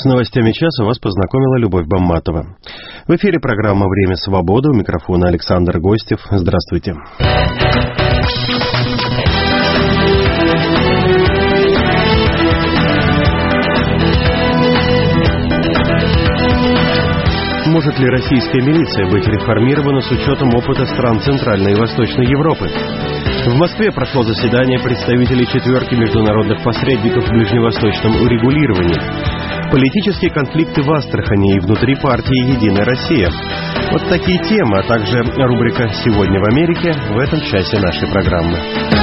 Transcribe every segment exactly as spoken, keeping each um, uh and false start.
новостями часа вас познакомила Любовь Бамматова. В эфире программа «Время свободы». У микрофона Александр Гостев. Здравствуйте. Может ли российская милиция быть реформирована с учетом опыта стран Центральной и Восточной Европы? В Москве прошло заседание представителей четверки международных посредников в ближневосточном урегулировании. Политические конфликты в Астрахани и внутри партии «Единая Россия». Вот такие темы, а также рубрика «Сегодня в Америке» в этом часе нашей программы.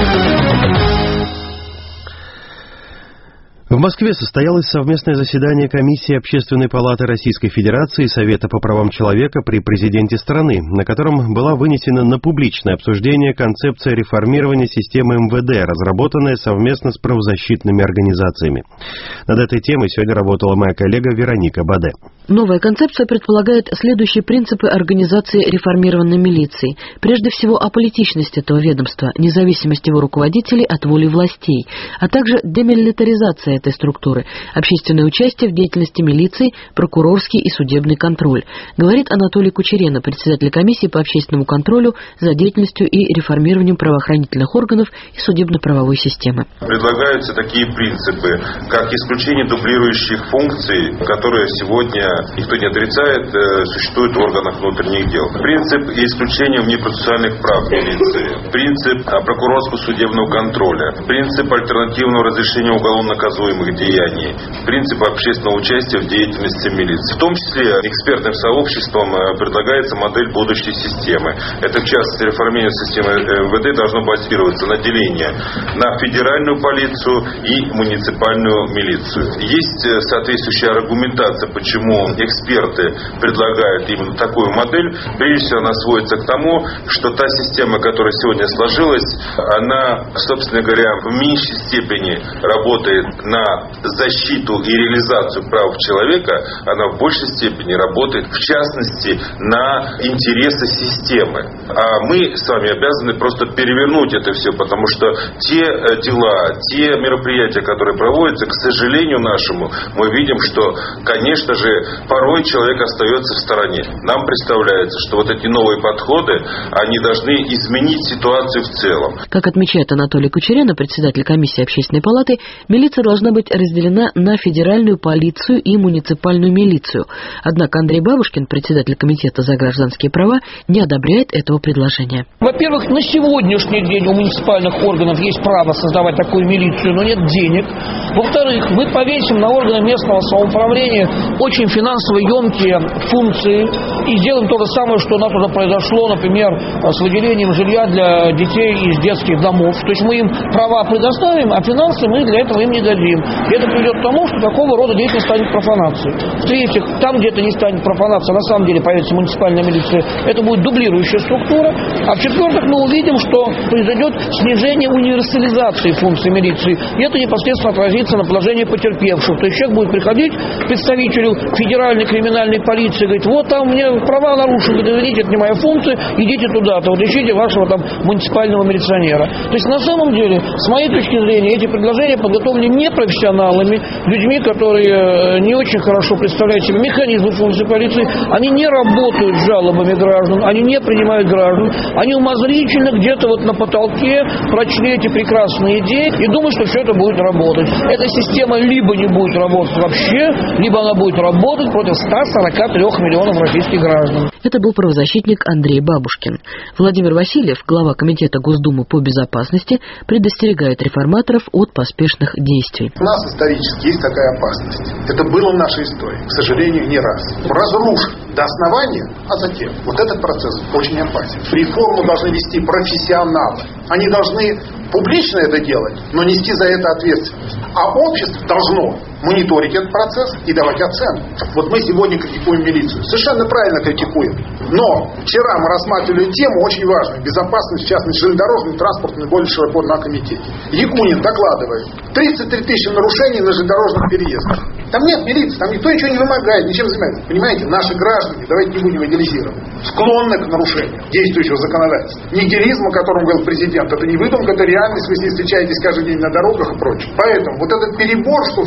В Москве состоялось совместное заседание Комиссии Общественной палаты Российской Федерации и Совета по правам человека при президенте страны, на котором была вынесена на публичное обсуждение концепция реформирования системы эм вэ дэ, разработанная совместно с правозащитными организациями. Над этой темой сегодня работала моя коллега Вероника Баде. Новая концепция предполагает следующие принципы организации реформированной милиции. Прежде всего, аполитичность этого ведомства, независимость его руководителей от воли властей, а также демилитаризация этой структуры, общественное участие в деятельности милиции, прокурорский и судебный контроль, говорит Анатолий Кучерена, председатель комиссии по общественному контролю за деятельностью и реформированием правоохранительных органов и судебно-правовой системы. Предлагаются такие принципы, как исключение дублирующих функций, которые сегодня никто не отрицает, существуют в органах внутренних дел. Принцип исключения внепроцессуальных прав милиции, принцип прокурорского судебного контроля, принцип альтернативного разрешения уголовно наказуемых деяний, принцип общественного участия в деятельности милиции. В том числе экспертным сообществом предлагается модель будущей системы. Это, в частности, реформирование системы эм вэ дэ должно базироваться на делении на федеральную полицию и муниципальную милицию. Есть соответствующая аргументация, почему эксперты предлагают именно такую модель. Прежде всего, она сводится к тому, что та система, которая сегодня сложилась, она, собственно говоря, в меньшей степени работает на защиту и реализацию прав человека, она в большей степени работает, в частности, на интересы системы. А мы с вами обязаны просто перевернуть это все, потому что те дела, те мероприятия, которые проводятся, к сожалению нашему, мы видим, что, конечно же, порой человек остается в стороне. Нам представляется, что вот эти новые подходы, они должны изменить ситуацию в целом. Как отмечает Анатолий Кучерена, председатель комиссии Общественной палаты, милиция должна быть разделена на федеральную полицию и муниципальную милицию. Однако Андрей Бабушкин, председатель комитета за гражданские права, не одобряет этого предложения. Во-первых, на сегодняшний день у муниципальных органов есть право создавать такую милицию, но нет денег. Во-вторых, мы повесим на органы местного самоуправления очень финансово емкие функции и сделаем то же самое, что у нас уже произошло, например, с выделением жилья для детей из детских домов. То есть мы им права предоставим, а финансы мы для этого им не дадим. И это приведет к тому, что такого рода деятельность станет профанацией. В-третьих, там, где это не станет профанацией, на самом деле появится муниципальная милиция, это будет дублирующая структура. А в-четвертых, мы увидим, что произойдет снижение универсализации функций милиции. И это непосредственно отразится на положении потерпевшего. То есть человек будет приходить к представителю федеральной криминальной полиции и говорит: вот там мне права нарушены, извините, это не моя функция, идите туда-то, вот ищите вашего там муниципального милиционера. То есть на самом деле, с моей точки зрения, эти предложения подготовлены не профессионалами, людьми, которые не очень хорошо представляют себе механизмы функции полиции, они не работают с жалобами граждан, они не принимают граждан, они умозрительно где-то вот на потолке прочли эти прекрасные идеи и думают, что все это будет работать. Эта система либо не будет работать вообще, либо она будет работать против ста сорока трёх миллионов российских граждан. Это был правозащитник Андрей Бабушкин. Владимир Васильев, глава комитета Госдумы по безопасности, предостерегает реформаторов от поспешных действий. У нас исторически есть такая опасность. Это было в нашей истории, к сожалению, не раз. Разрушить до основания, а затем. Вот этот процесс очень опасен. Реформу должны вести профессионалы. Они должны публично это делать, но нести за это ответственность. А общество должно мониторить этот процесс и давать оценку. Вот мы сегодня критикуем милицию. Совершенно правильно критикуем. Но вчера мы рассматривали тему очень важную. Безопасность, в частности, железнодорожного транспорта, наиболее широко на комитете. Якунин докладывает. тридцать три тысячи нарушений на железнодорожных переездах. Там нет милиции, там никто ничего не вымогает, ничем не занимается. Понимаете, наши граждане, давайте не будем идеализировать, склонны к нарушению действующего законодательства. Нигилизм, о котором говорил президент, это не выдумка, это реальность, вы с ней встречаетесь каждый день на дорогах и прочее. Поэтому вот этот перебор, что все от милиции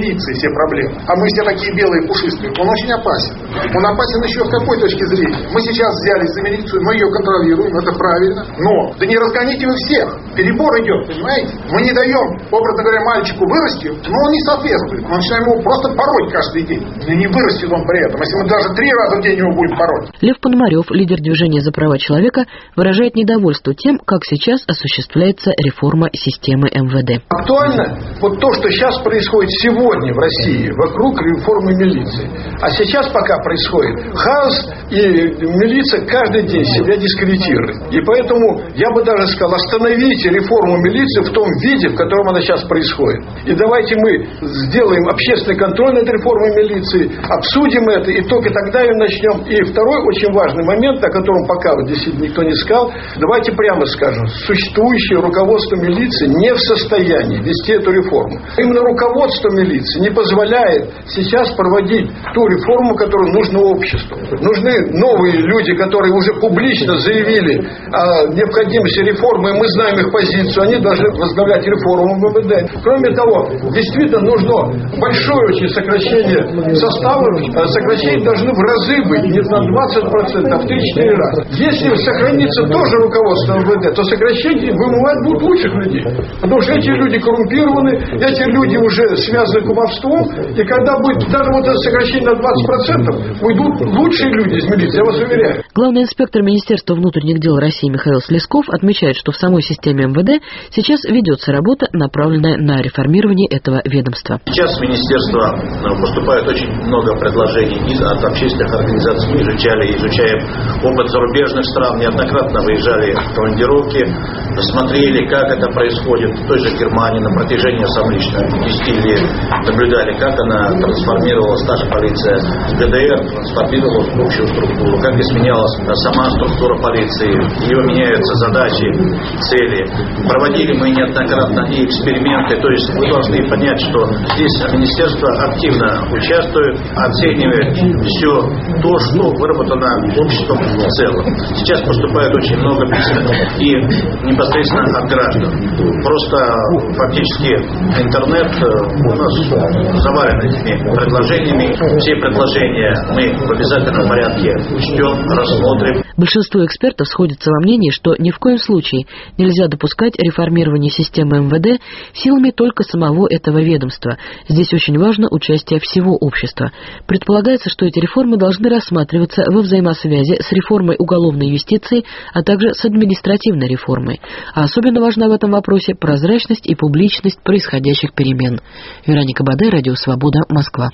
милиции все проблемы, а мы все такие белые пушистые, он очень опасен. Он опасен еще в какой точке зрения? Мы сейчас взялись за милицию, мы ее контролируем, это правильно, но да не разгоните вы всех, перебор идет, понимаете? Мы не даем, образно говоря, мальчику вырасти, но он не соответствует, мы начинаем его просто пороть каждый день, и не вырастет он при этом, если мы даже три раза в день его будем пороть. Лев Пономарев, лидер движения за права человека, выражает недовольство тем, как сейчас осуществляется реформа системы эм вэ дэ. Актуально вот то, что сейчас происходит сегодня в России вокруг реформы милиции. А сейчас пока происходит хаос, и милиция каждый день себя дискредитирует. И поэтому я бы даже сказал, остановите реформу милиции в том виде, в котором она сейчас происходит. И давайте мы сделаем общественный контроль над реформой милиции, обсудим это, и только тогда ее начнем. И второй очень важный момент, о котором пока вот здесь никто не сказал, давайте прямо скажем, существующее руководство милиции не в состоянии вести эту реформу. Именно руководство милиции не позволяет сейчас проводить ту реформу, которую нужно обществу. Нужны новые люди, которые уже публично заявили о необходимости реформы, и мы знаем их позицию, они должны возглавлять реформу эм вэ дэ. Кроме того, действительно нужно большое очень сокращение состава, сокращение должны в разы быть, не на двадцать процентов, а в три-четыре раза. Если сохранится тоже руководство эм вэ дэ, то сокращение вымывать будут лучших людей. Потому что эти люди коррумпированы, эти люди уже связаны кумовством, и когда будет даже вот это сокращение на двадцать процентов, уйдут лучшие люди из милиции, я вас уверяю. Главный инспектор Министерства внутренних дел России Михаил Слесков отмечает, что в самой системе эм вэ дэ сейчас ведется работа, направленная на реформирование этого ведомства. Сейчас в Министерство поступает очень много предложений из, от общественных организаций. Мы изучали, изучаем опыт зарубежных стран, неоднократно выезжали в командировки, смотрели, как это происходит в той же Германии на протяжении, сам лично десяти лет наблюдали, как она трансформировалась, та же полиция с гэ дэ эр трансформировалась в общую структуру, как изменялась сама структура полиции, ее меняются задачи, цели. Проводили мы неоднократно и эксперименты, то есть вы должны понять, что здесь министерство активно участвует, оценивает все то, что выработано обществом в целом. Сейчас поступает очень много писем и непосредственно от граждан. Просто фактически интернет у нас завален этими предложениями. Все предложения мы в обязательном порядке учтем, рассмотрим. Большинство экспертов сходятся во мнении, что ни в коем случае нельзя допускать реформирование системы эм вэ дэ силами только самого этого ведомства. Здесь очень важно участие всего общества. Предполагается, что эти реформы должны рассматриваться во взаимосвязи с реформой уголовной юстиции, а также с административной реформой. А особенно важна в этом вопросе прозрачность и публичность происходящих перемен. Вероника Бадай, Радио Свобода, Москва.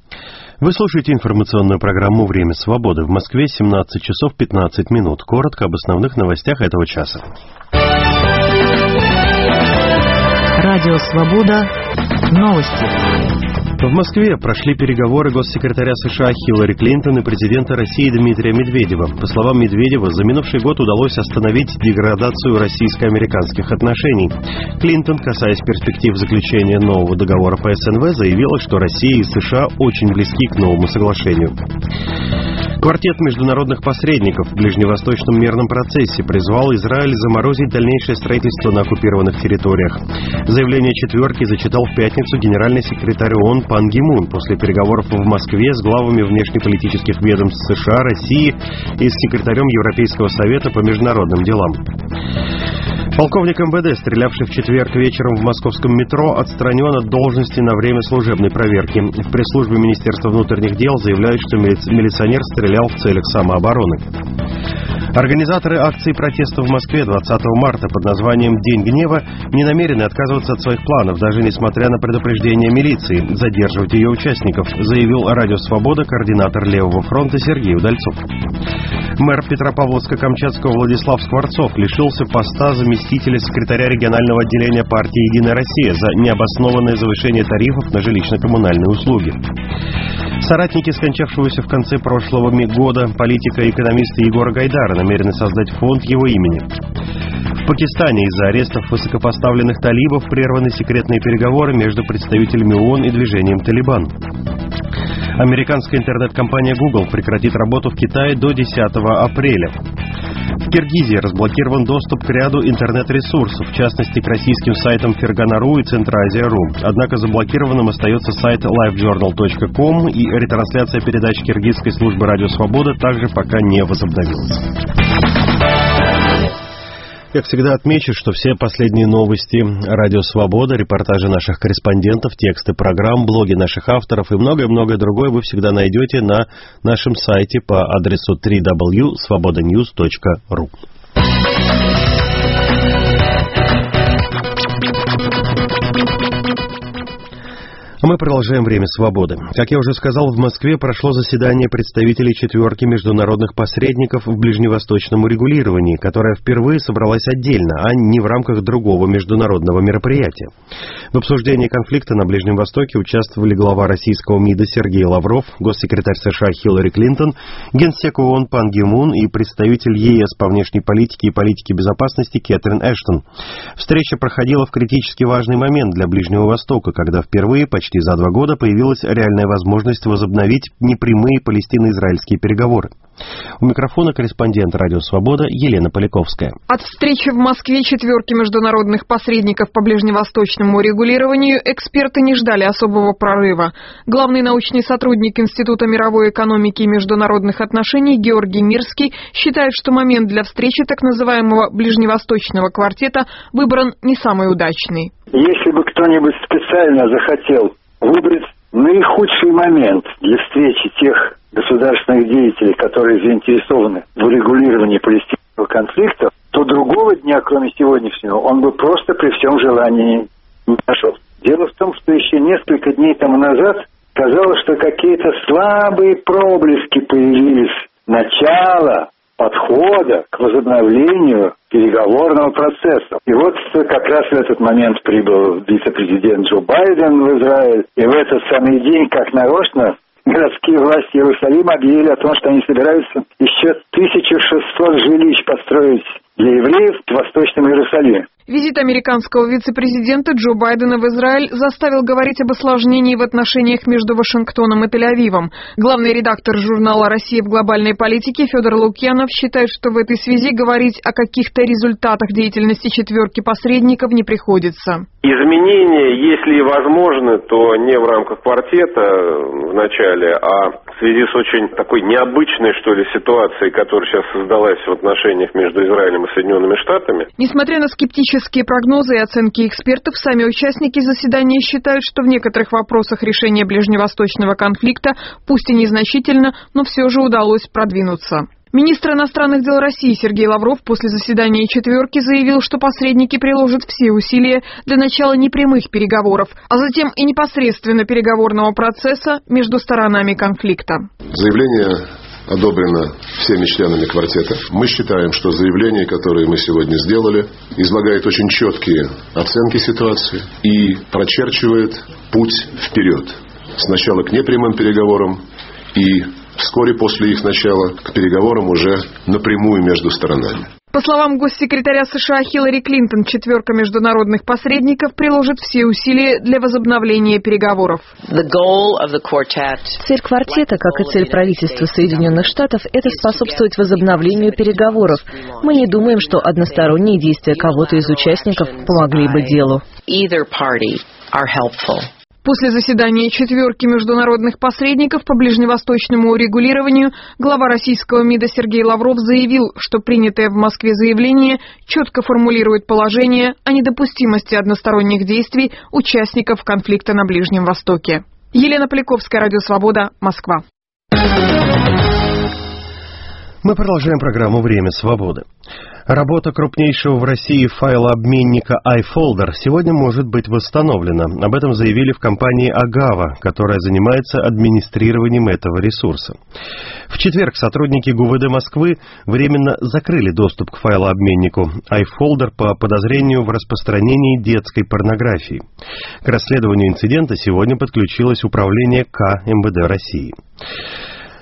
Вы слушаете информационную программу «Время свободы». В Москве семнадцать часов пятнадцать минут. Коротко об основных новостях этого часа. Радио Свобода. Новости. В Москве прошли переговоры госсекретаря США Хиллари Клинтон и президента России Дмитрия Медведева. По словам Медведева, за минувший год удалось остановить деградацию российско-американских отношений. Клинтон, касаясь перспектив заключения нового договора по эс эн вэ, заявила, что Россия и США очень близки к новому соглашению. Квартет международных посредников в ближневосточном мирном процессе призвал Израиль заморозить дальнейшее строительство на оккупированных территориях. Заявление четверки зачитал в пятницу генеральный секретарь ООН Пан Ги Мун после переговоров в Москве с главами внешнеполитических ведомств США, России и с секретарем Европейского совета по международным делам. Полковник эм вэ дэ, стрелявший в четверг вечером в московском метро, отстранен от должности на время служебной проверки. В пресс-службе Министерства внутренних дел заявляют, что милиционер стрелял в целях самообороны. Организаторы акции протеста в Москве двадцатого марта под названием «День гнева» не намерены отказываться от своих планов, даже несмотря на предупреждение милиции задерживать ее участников, заявил Радио Свобода координатор Левого фронта Сергей Удальцов. Мэр Петропавловска-Камчатского Владислав Скворцов лишился поста заместителя секретаря регионального отделения партии «Единая Россия» за необоснованное завышение тарифов на жилищно-коммунальные услуги. Соратники скончавшегося в конце прошлого года политика и экономиста Егора Гайдара намерены создать фонд его имени. В Пакистане из-за арестов высокопоставленных талибов прерваны секретные переговоры между представителями ООН и движением «Талибан». Американская интернет-компания Google прекратит работу в Китае до десятого апреля. В Киргизии разблокирован доступ к ряду интернет-ресурсов, в частности к российским сайтам Фергана точка ру и Центразия точка ру. Однако заблокированным остается сайт лайв джорнал точка ком, и ретрансляция передач киргизской службы «Радио Свобода» также пока не возобновилась. Как всегда, отмечу, что все последние новости «Радио Свобода», репортажи наших корреспондентов, тексты программ, блоги наших авторов и многое-многое другое вы всегда найдете на нашем сайте по адресу дабл ю дабл ю дабл ю точка свобода ньюс точка ру. Мы продолжаем «Время свободы». Как я уже сказал, в Москве прошло заседание представителей четверки международных посредников в ближневосточном урегулировании, которое впервые собралось отдельно, а не в рамках другого международного мероприятия. В обсуждении конфликта на Ближнем Востоке участвовали глава российского МИДа Сергей Лавров, госсекретарь США Хиллари Клинтон, генсек ООН Пан Ги Мун и представитель ЕС по внешней политике и политике безопасности Кэтрин Эштон. Встреча проходила в критически важный момент для Ближнего Востока, когда впервые почти Почти за два года появилась реальная возможность возобновить непрямые палестино-израильские переговоры. У микрофона корреспондент «Радио Свобода» Елена Поляковская. От встречи в Москве четверки международных посредников по ближневосточному урегулированию эксперты не ждали особого прорыва. Главный научный сотрудник Института мировой экономики и международных отношений Георгий Мирский считает, что момент для встречи так называемого ближневосточного квартета выбран не самый удачный. Если бы кто-нибудь специально захотел выбрать наихудший момент для встречи тех государственных деятелей, которые заинтересованы в урегулировании палестинского конфликта, то другого дня, кроме сегодняшнего, он бы просто при всем желании не нашел. Дело в том, что еще несколько дней тому назад казалось, что какие-то слабые проблески появились начала подхода к возобновлению переговорного процесса. И вот как раз в этот момент прибыл вице-президент Джо Байден в Израиль, и в этот самый день, как нарочно, городские власти Иерусалима объявили о том, что они собираются еще тысячу шестьсот жилищ построить для евреев в Восточном Иерусалиме. Визит американского вице-президента Джо Байдена в Израиль заставил говорить об осложнении в отношениях между Вашингтоном и Тель-Авивом. Главный редактор журнала «Россия в глобальной политике» Федор Лукьянов считает, что в этой связи говорить о каких-то результатах деятельности четверки посредников не приходится. Изменения, если и возможны, то не в рамках квартета в начале, а в связи с очень такой необычной, что ли, ситуацией, которая сейчас создалась в отношениях между Израилем и Соединенными Штатами. Несмотря на скептические прогнозы и оценки экспертов, сами участники заседания считают, что в некоторых вопросах решения ближневосточного конфликта, пусть и незначительно, но все же удалось продвинуться. Министр иностранных дел России Сергей Лавров после заседания четверки заявил, что посредники приложат все усилия для начала непрямых переговоров, а затем и непосредственно переговорного процесса между сторонами конфликта. Заявление одобрено всеми членами квартета. Мы считаем, что заявление, которое мы сегодня сделали, излагает очень четкие оценки ситуации и прочерчивает путь вперед. Сначала к непрямым переговорам и вскоре после их начала к переговорам уже напрямую между сторонами. По словам госсекретаря США Хиллари Клинтон, четверка международных посредников приложит все усилия для возобновления переговоров. Цель квартета, как и цель правительства Соединенных Штатов, это способствовать возобновлению переговоров. Мы не думаем, что односторонние действия кого-то из участников помогли бы делу. После заседания четверки международных посредников по ближневосточному урегулированию глава российского МИДа Сергей Лавров заявил, что принятое в Москве заявление четко формулирует положение о недопустимости односторонних действий участников конфликта на Ближнем Востоке. Елена Поляковская, Радио Свобода, Москва. Мы продолжаем программу «Время свободы». Работа крупнейшего в России файлообменника iFolder сегодня может быть восстановлена. Об этом заявили в компании Agava, которая занимается администрированием этого ресурса. В четверг сотрудники ГУВД Москвы временно закрыли доступ к файлообменнику iFolder по подозрению в распространении детской порнографии. К расследованию инцидента сегодня подключилось управление К МВД России.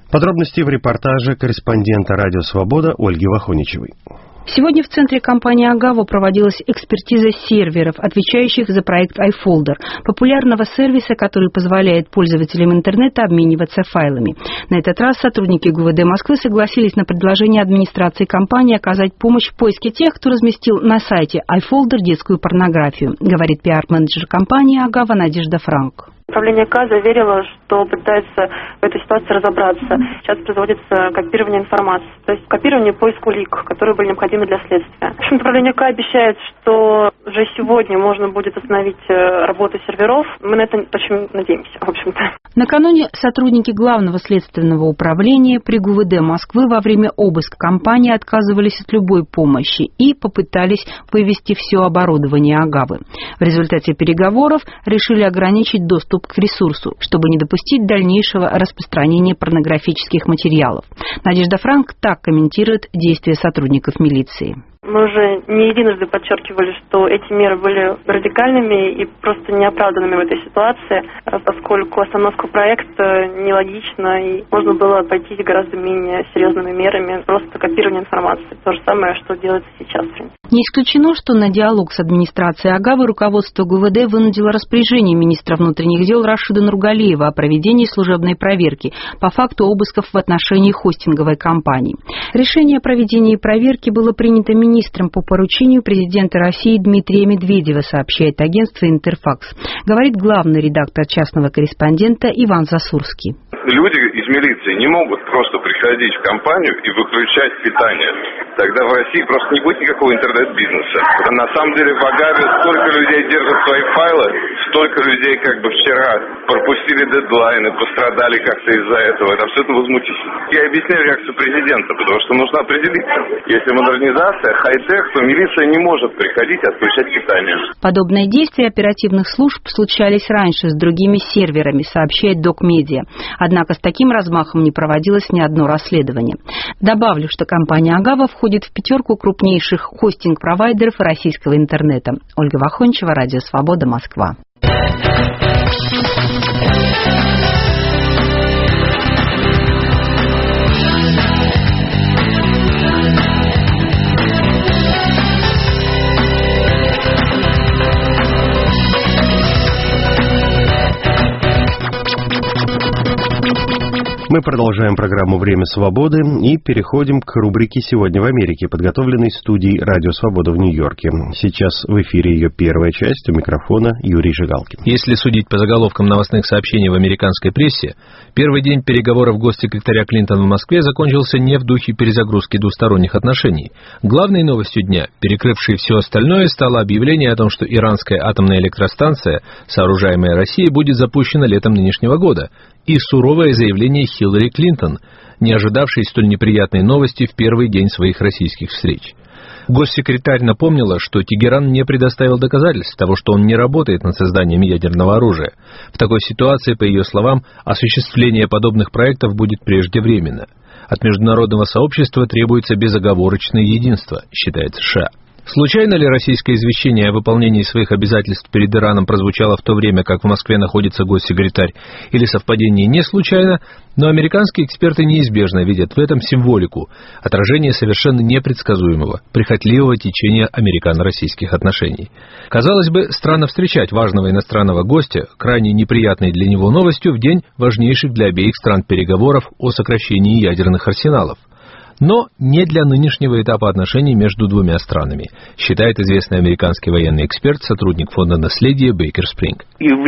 Подробности в репортаже корреспондента «Радио Свобода» Ольги Вахоничевой. Сегодня в центре компании Agava проводилась экспертиза серверов, отвечающих за проект iFolder, популярного сервиса, который позволяет пользователям интернета обмениваться файлами. На этот раз сотрудники ГУВД Москвы согласились на предложение администрации компании оказать помощь в поиске тех, кто разместил на сайте iFolder детскую порнографию, говорит пиар-менеджер компании Agava Надежда Франк. Управление К заверило, что пытается в этой ситуации разобраться. Сейчас производится копирование информации, то есть копирование поиск улик, которые были необходимы для следствия. В общем, управление К обещает, что уже сегодня можно будет остановить работу серверов. Мы на это очень надеемся, в общем-то. Накануне сотрудники Главного следственного управления при ГУВД Москвы во время обыска компании отказывались от любой помощи и попытались вывести все оборудование Агавы. В результате переговоров решили ограничить доступ к ресурсу, чтобы не допустить дальнейшего распространения порнографических материалов. Надежда Франк так комментирует действия сотрудников милиции. Мы уже не единожды подчеркивали, что эти меры были радикальными и просто неоправданными в этой ситуации, поскольку остановка проекта нелогична и можно было обойтись гораздо менее серьезными мерами, просто копирование информации. То же самое, что делается сейчас. Не исключено, что на диалог с администрацией Агавы руководство ГУВД вынудило распоряжение министра внутренних дел Рашида Нургалиева о проведении служебной проверки по факту обысков в отношении хостинговой компании. Решение о проведении проверки было принято министром по поручению президента России Дмитрия Медведева, сообщает агентство «Интерфакс». Говорит главный редактор «Частного корреспондента» Иван Засурский. Люди из милиции не могут просто приходить в компанию и выключать питание. Тогда в России просто не будет никакого интернет-бизнеса. На самом деле в Агаве столько людей держат свои файлы, столько людей как бы вчера пропустили дедлайны, пострадали как-то из-за этого. Это абсолютно возмутительно. Я объясняю реакцию президента, потому что нужно определиться. Если модернизация, хай-тек, то милиция не может приходить и отключать питание. Подобные действия оперативных служб случались раньше с другими серверами, сообщает Докмедиа. Однако с таким размахом не проводилось ни одно расследование. Добавлю, что компания Агава входит в пятерку крупнейших хостинг-провайдеров российского интернета. Ольга Вахончева, Радио Свобода, Москва. Мы продолжаем программу «Время свободы» и переходим к рубрике «Сегодня в Америке», подготовленной студией «Радио Свобода» в Нью-Йорке. Сейчас в эфире ее первая часть, у микрофона Юрий Жигалкин. Если судить по заголовкам новостных сообщений в американской прессе, первый день переговоров госсекретаря Клинтона в Москве закончился не в духе перезагрузки двусторонних отношений. Главной новостью дня, перекрывшей все остальное, стало объявление о том, что иранская атомная электростанция, сооружаемая Россией, будет запущена летом нынешнего года, и суровое заявление Хиллари Клинтон, не ожидавшей столь неприятной новости в первый день своих российских встреч. Госсекретарь напомнила, что Тегеран не предоставил доказательств того, что он не работает над созданием ядерного оружия. В такой ситуации, по ее словам, осуществление подобных проектов будет преждевременно. От международного сообщества требуется безоговорочное единство, считает США. Случайно ли российское извещение о выполнении своих обязательств перед Ираном прозвучало в то время, как в Москве находится госсекретарь, или совпадение не случайно, но американские эксперты неизбежно видят в этом символику, отражение совершенно непредсказуемого, прихотливого течения американо-российских отношений. Казалось бы, странно встречать важного иностранного гостя, крайне неприятной для него новостью, в день важнейших для обеих стран переговоров о сокращении ядерных арсеналов. Но не для нынешнего этапа отношений между двумя странами, считает известный американский военный эксперт, сотрудник фонда наследия Бейкер Спринг.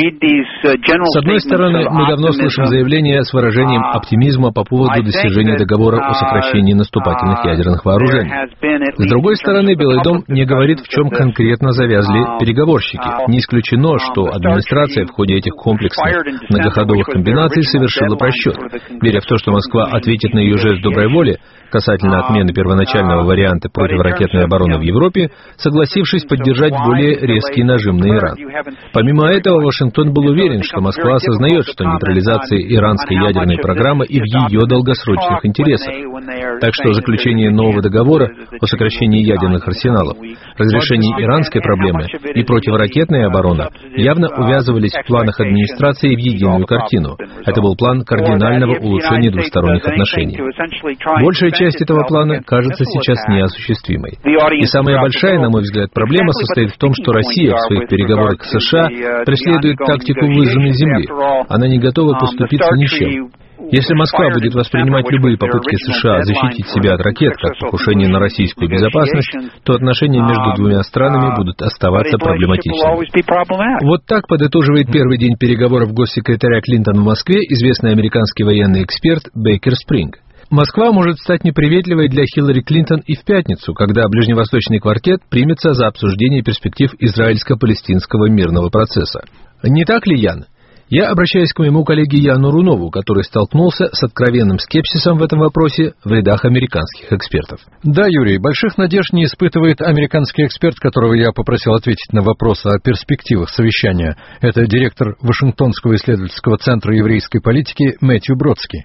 С одной стороны, мы давно слышим заявления с выражением оптимизма по поводу достижения договора о сокращении наступательных ядерных вооружений. С другой стороны, Белый дом не говорит, в чем конкретно завязли переговорщики. Не исключено, что администрация в ходе этих комплексных многоходовых комбинаций совершила просчет. Веря в то, что Москва ответит на ее жест доброй воли касательно отмены первоначального варианта противоракетной обороны в Европе, согласившись поддержать более резкий нажим на Иран. Помимо этого, Вашингтон был уверен, что Москва осознает, что нейтрализация иранской ядерной программы и в ее долгосрочных интересах. Так что заключение нового договора о сокращении ядерных арсеналов, разрешении иранской проблемы и противоракетная оборона явно увязывались в планах администрации в единую картину. Это был план кардинального улучшения двусторонних отношений. Большая часть этого плана кажется сейчас неосуществимой. И самая большая, на мой взгляд, проблема состоит в том, что Россия в своих переговорах с США преследует тактику выжженной земли. Она не готова поступиться ничем. Если Москва будет воспринимать любые попытки США защитить себя от ракет как покушение на российскую безопасность, то отношения между двумя странами будут оставаться проблематичными. Вот так подытоживает первый день переговоров госсекретаря Клинтона в Москве известный американский военный эксперт Бейкер Спринг. Москва может стать неприветливой для Хиллари Клинтон и в пятницу, когда Ближневосточный квартет примется за обсуждение перспектив израильско-палестинского мирного процесса. Не так ли, Ян? Я обращаюсь к моему коллеге Яну Рунову, который столкнулся с откровенным скепсисом в этом вопросе в рядах американских экспертов. Да, Юрий, больших надежд не испытывает американский эксперт, которого я попросил ответить на вопрос о перспективах совещания. Это директор Вашингтонского исследовательского центра еврейской политики Мэтью Бродский.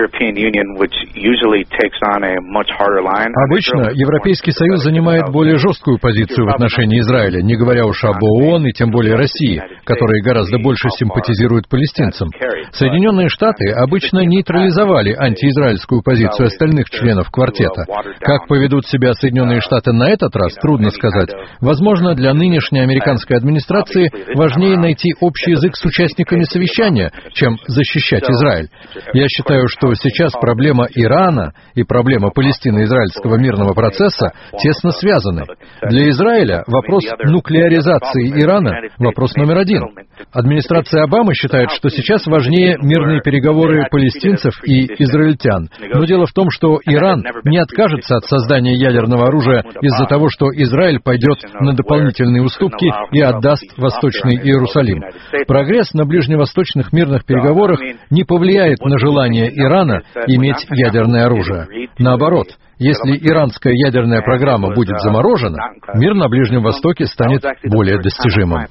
Обычно Европейский Союз занимает более жесткую позицию в отношении Израиля, не говоря уж об ООН и тем более России, которые гораздо больше симпатизируют палестинцам. Соединенные Штаты обычно нейтрализовали антиизраильскую позицию остальных членов квартета. Как поведут себя Соединенные Штаты на этот раз, трудно сказать. Возможно, для нынешней американской администрации важнее найти общий язык с участниками совещания, чем защищать Израиль. Я считаю, что сейчас проблема Ирана и проблема палестино-израильского мирного процесса тесно связаны. Для Израиля вопрос нуклеаризации Ирана – вопрос номер один. Администрация Обамы считает, что сейчас важнее мирные переговоры палестинцев и израильтян. Но дело в том, что Иран не откажется от создания ядерного оружия из-за того, что Израиль пойдет на дополнительные уступки и отдаст Восточный Иерусалим. Прогресс на ближневосточных мирных переговорах не повлияет на желание Ирана иметь ядерное оружие. Наоборот, если иранская ядерная программа будет заморожена, мир на Ближнем Востоке станет более достижимым.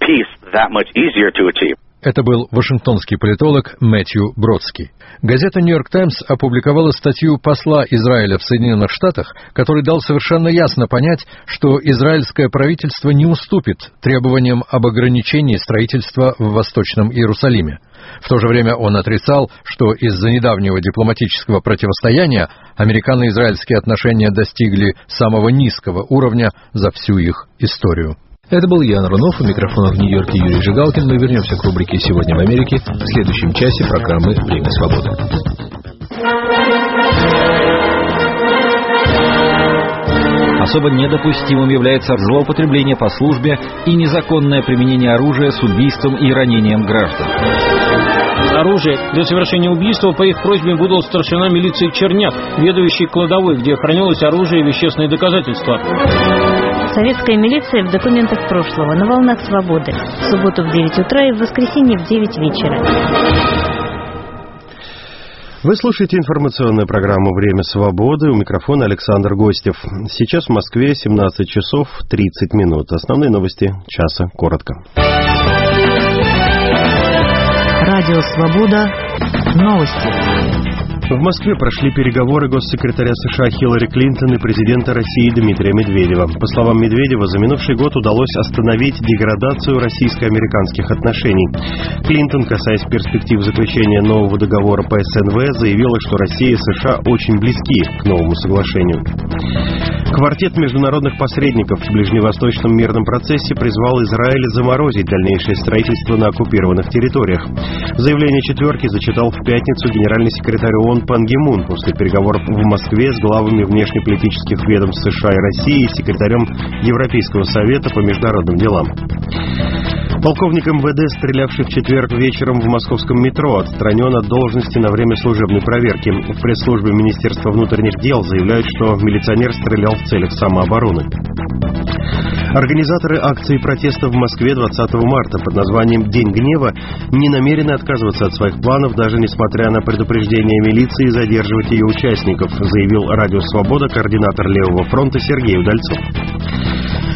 Это был вашингтонский политолог Мэтью Бродский. Газета «Нью-Йорк Таймс» опубликовала статью посла Израиля в Соединенных Штатах, который дал совершенно ясно понять, что израильское правительство не уступит требованиям об ограничении строительства в Восточном Иерусалиме. В то же время он отрицал, что из-за недавнего дипломатического противостояния американо-израильские отношения достигли самого низкого уровня за всю их историю. Это был Ян Рунов, у микрофона в Нью-Йорке Юрий Жигалкин. Мы вернемся к рубрике «Сегодня в Америке» в следующем часе программы «Время свободы». Особо недопустимым является злоупотребление по службе и незаконное применение оружия с убийством и ранением граждан. Оружие для совершения убийства по их просьбе выдал старшина милиции Черняк, ведущий кладовой, где хранилось оружие и вещественные доказательства. Советская милиция в документах прошлого, на волнах свободы. В субботу в девять утра и в воскресенье в девять вечера. Вы слушаете информационную программу «Время свободы». У микрофона Александр Гостев. Сейчас в Москве семнадцать часов тридцать минут. Основные новости часа коротко. Радио «Свобода». Новости. В Москве прошли переговоры госсекретаря США Хиллари Клинтон и президента России Дмитрия Медведева. По словам Медведева, за минувший год удалось остановить деградацию российско-американских отношений. Клинтон, касаясь перспектив заключения нового договора по эс эн вэ, заявила, что Россия и США очень близки к новому соглашению. Квартет международных посредников в ближневосточном мирном процессе призвал Израиль заморозить дальнейшее строительство на оккупированных территориях. Заявление четверки зачитал в пятницу генеральный секретарь ООН Пан Ги Мун после переговоров в Москве с главами внешнеполитических ведомств США и России и секретарем Европейского совета по международным делам. Полковник эм вэ дэ, стрелявший в четверг вечером в московском метро, отстранен от должности на время служебной проверки. В пресс-службе Министерства внутренних дел заявляют, что милиционер стрелял в целях самообороны. Организаторы акции протеста в Москве двадцатого марта под названием «День гнева» не намерены отказываться от своих планов, даже несмотря на предупреждение милиции задерживать ее участников, заявил Радио Свобода координатор Левого фронта Сергей Удальцов.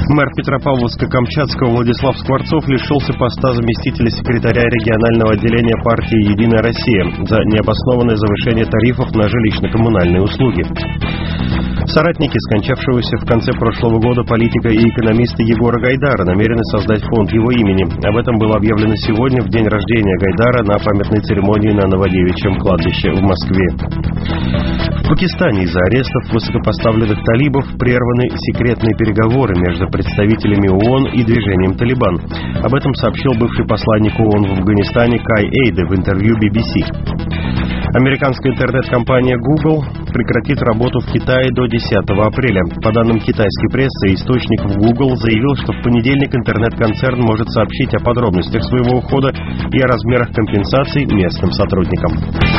Мэр Петропавловска-Камчатского Владислав Скворцов лишился поста заместителя секретаря регионального отделения партии «Единая Россия» за необоснованное завышение тарифов на жилищно-коммунальные услуги. Соратники скончавшегося в конце прошлого года политика и экономиста Егора Гайдара намерены создать фонд его имени. Об этом было объявлено сегодня, в день рождения Гайдара, на памятной церемонии на Новодевичьем кладбище в Москве. В Пакистане из-за арестов высокопоставленных талибов прерваны секретные переговоры между представителями ООН и движением «Талибан». Об этом сообщил бывший посланник ООН в Афганистане Кай Эйде в интервью би би си. Американская интернет-компания Google прекратит работу в Китае до десятого апреля. По данным китайской прессы, источник в Google заявил, что в понедельник интернет-концерн может сообщить о подробностях своего ухода и о размерах компенсаций местным сотрудникам.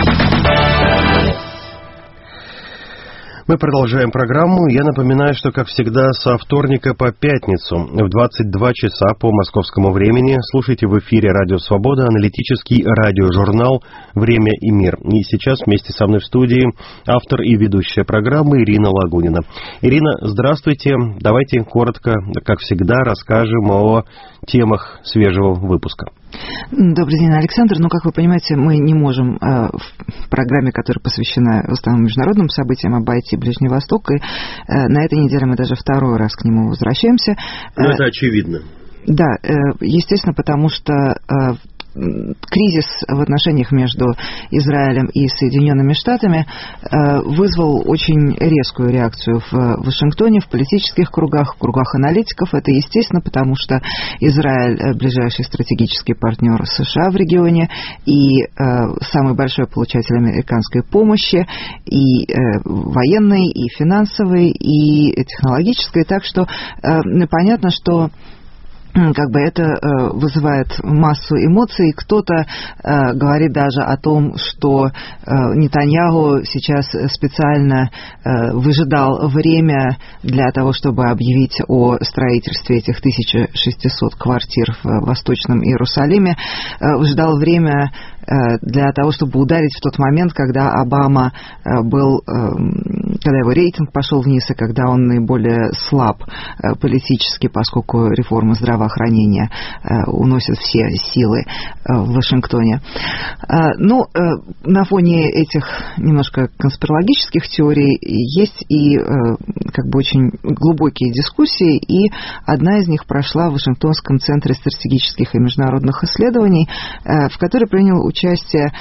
Мы продолжаем программу. Я напоминаю, что, как всегда, со вторника по пятницу в двадцать два часа по московскому времени слушайте в эфире «Радио Свобода» аналитический радиожурнал «Время и мир». И сейчас вместе со мной в студии автор и ведущая программы Ирина Лагунина. Ирина, здравствуйте. Давайте коротко, как всегда, расскажем о темах свежего выпуска. Добрый день, Александр. Ну, как вы понимаете, мы не можем э, в программе, которая посвящена в основном международным событиям, обойти Ближний Восток. И э, на этой неделе мы даже второй раз к нему возвращаемся. Ну, это очевидно. Да, э, естественно, потому что э, кризис в отношениях между Израилем и Соединенными Штатами вызвал очень резкую реакцию в Вашингтоне, в политических кругах, в кругах аналитиков. Это естественно, потому что Израиль – ближайший стратегический партнер США в регионе и самый большой получатель американской помощи, и военной, и финансовой, и технологической. Так что понятно, что как бы это э, вызывает массу эмоций. Кто-то э, говорит даже о том, что э, Нетаньяху сейчас специально э, выжидал время для того, чтобы объявить о строительстве этих тысяча шестьсот квартир в Восточном Иерусалиме. Э, выжидал время для того, чтобы ударить в тот момент, когда Обама был, когда его рейтинг пошел вниз, и когда он наиболее слаб политически, поскольку реформа здравоохранения уносит все силы в Вашингтоне. Ну, на фоне этих немножко конспирологических теорий есть и как бы очень глубокие дискуссии, и одна из них прошла в Вашингтонском центре стратегических и международных исследований, в которой принял участие участие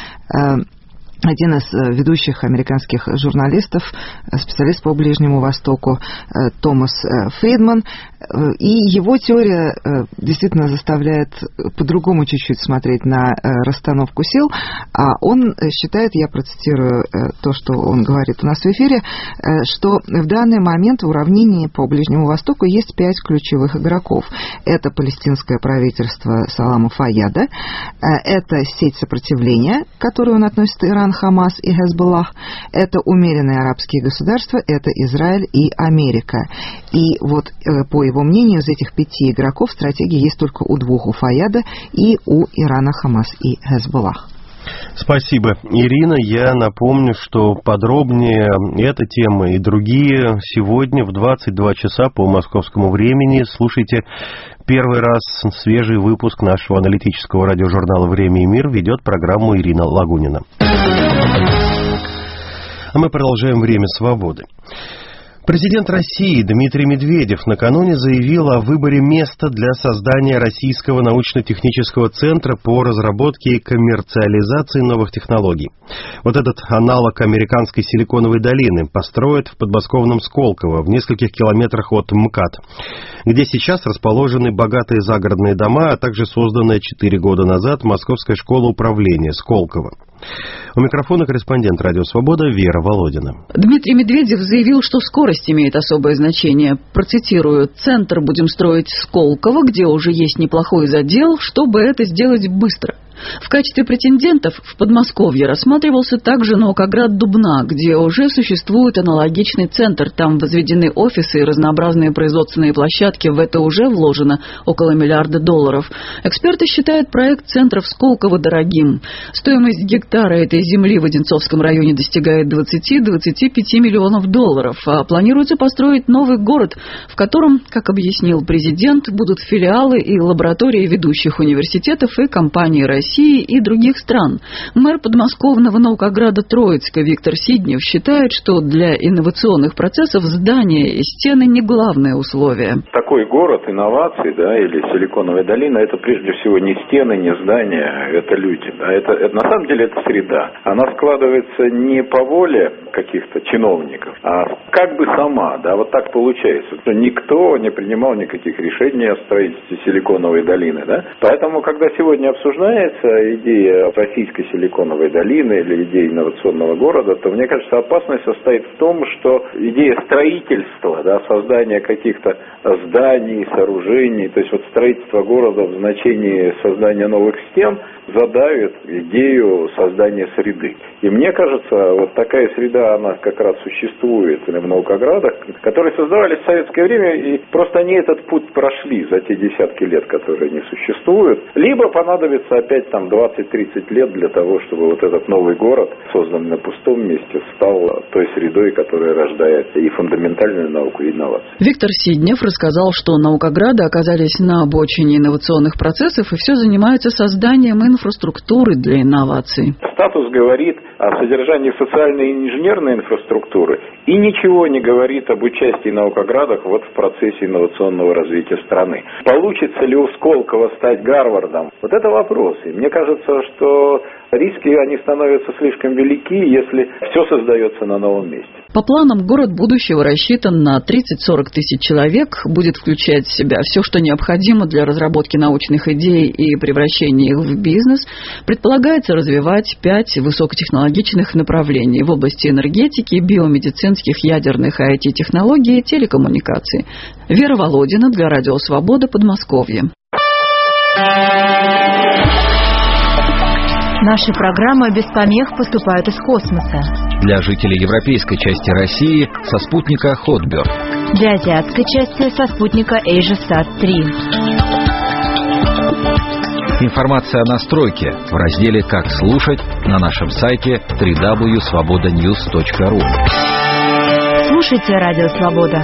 один из ведущих американских журналистов, специалист по Ближнему Востоку Томас Фридман. И его теория действительно заставляет по-другому чуть-чуть смотреть на расстановку сил. А он считает, я процитирую то, что он говорит у нас в эфире, что в данный момент в уравнении по Ближнему Востоку есть пять ключевых игроков. Это палестинское правительство Салама Фаяда, это сеть сопротивления, к которой он относит Иран, Хамас и Хезболлах, это умеренные арабские государства, это Израиль и Америка. И вот по его мнению, из этих пяти игроков стратегии есть только у двух, у Фаяда и у Ирана, Хамас и Хезболлах. Спасибо, Ирина. Я напомню, что подробнее эта тема и другие сегодня в двадцать два часа по московскому времени. Слушайте первый раз свежий выпуск нашего аналитического радиожурнала «Время и мир». Ведет программу Ирина Лагунина. А мы продолжаем «Время свободы». Президент России Дмитрий Медведев накануне заявил о выборе места для создания Российского научно-технического центра по разработке и коммерциализации новых технологий. Вот этот аналог американской Силиконовой долины построят в подмосковном Сколково, в нескольких километрах от МКАД, где сейчас расположены богатые загородные дома, а также созданная четыре года назад Московская школа управления Сколково. У микрофона корреспондент «Радио Свобода» Вера Володина. Дмитрий Медведев заявил, что скорость имеет особое значение. Процитирую: «Центр будем строить в Сколково, где уже есть неплохой задел, чтобы это сделать быстро». В качестве претендентов в Подмосковье рассматривался также Наукоград-Дубна, где уже существует аналогичный центр. Там возведены офисы и разнообразные производственные площадки. В это уже вложено около миллиарда долларов. Эксперты считают проект центра в Сколково дорогим. Стоимость гектара этой земли в Одинцовском районе достигает двадцать-двадцать пять миллионов долларов. А планируется построить новый город, в котором, как объяснил президент, будут филиалы и лаборатории ведущих университетов и компаний России и других стран. Мэр подмосковного Наукограда-Троицка Виктор Сиднев считает, что для инновационных процессов здания и стены не главное условие. Такой город инноваций, да, или Силиконовая долина, это прежде всего не стены, не здания, это люди. Да, это, это, на самом деле это среда. Она складывается не по воле каких-то чиновников, а как бы сама, да, вот так получается. Никто не принимал никаких решений о строительстве Силиконовой долины, да. Поэтому, когда сегодня обсуждается идея российской Силиконовой долины или идея инновационного города, то, мне кажется, опасность состоит в том, что идея строительства, да, создания каких-то зданий, сооружений, то есть вот строительство города в значении создания новых стен задавит идею создания среды. И мне кажется, вот такая среда, она как раз существует в Наукоградах, которые создавались в советское время, и просто они этот путь прошли за те десятки лет, которые они существуют. Либо понадобится опять там двадцать-тридцать лет для того, чтобы вот этот новый город, созданный на пустом месте, стал той средой, которая рождает и фундаментальную науку, и инновации. Виктор Сиднев рассказал, что Наукограды оказались на обочине инновационных процессов и все занимаются созданием инфраструктуры для инноваций. Статус говорит о содержании социальной и инженерной инфраструктуры и ничего не говорит об участии Наукоградов вот в процессе инновационного развития страны. Получится ли у Сколково стать Гарвардом? Вот это вопрос. И мне кажется, что риски, они становятся слишком велики, если все создается на новом месте. По планам, город будущего рассчитан на тридцать-сорок тысяч человек, будет включать в себя все, что необходимо для разработки научных идей и превращения их в бизнес. Предполагается развивать пять высокотехнологичных направлений в области энергетики, биомедицинских, ядерных ай ти-технологий и телекоммуникаций. Вера Володина для Радио Свобода, Подмосковье. Наши программы без помех поступают из космоса. Для жителей европейской части России со спутника Хотберг. Для азиатской части со спутника AsiaSat три. Информация о настройке в разделе «Как слушать» на нашем сайте дабл ю дабл ю дабл ю точка свобода ньюс точка ру. Слушайте Радио Свобода.